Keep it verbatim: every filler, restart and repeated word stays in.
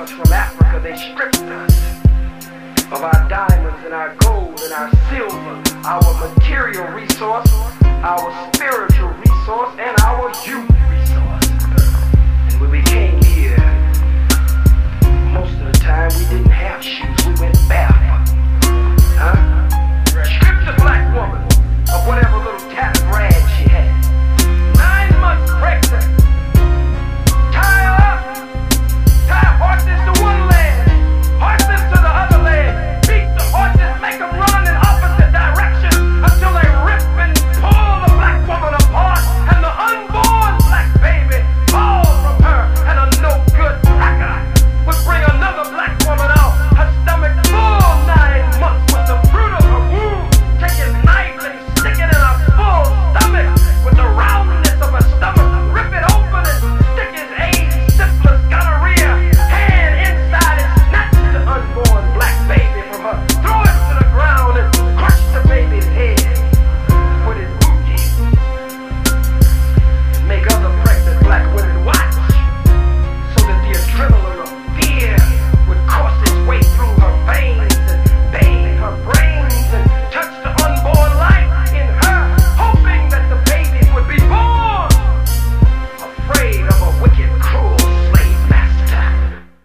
us from Africa, they stripped us of our diamonds and our gold and our silver, our material resource, our spiritual resource, and our human resource. And when we came here